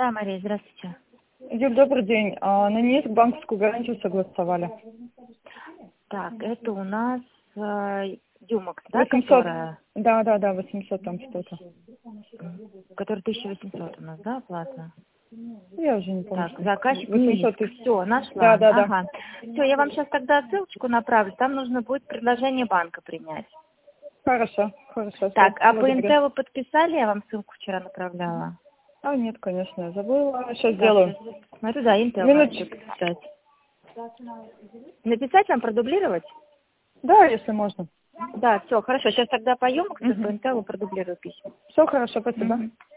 Да, Мария, здравствуйте. Юль, добрый день. На НИИС банковскую гарантию согласовали. Так, это у нас Юмакс, да, 800. которая? Да, 800 там что-то. Которая 1800 у нас, да, оплата? Я уже не помню. Так, заказчик 800 НИИС. тысяч. Все, нашла. Да. Ага. Все, я вам сейчас тогда ссылочку направлю. Там нужно будет предложение банка принять. Хорошо. Так, а по Благодарю. Интелу подписали? Я вам ссылку вчера направляла. Нет, конечно, я забыла. Сейчас Так, сделаю. сейчас смотрю, да, Интел надо Минуточку. подписать. Написать вам, продублировать? Да, если можно. Да, все, хорошо. Сейчас тогда по Юмаксу, по Интелу продублирую письма. Все хорошо, спасибо. Мгм.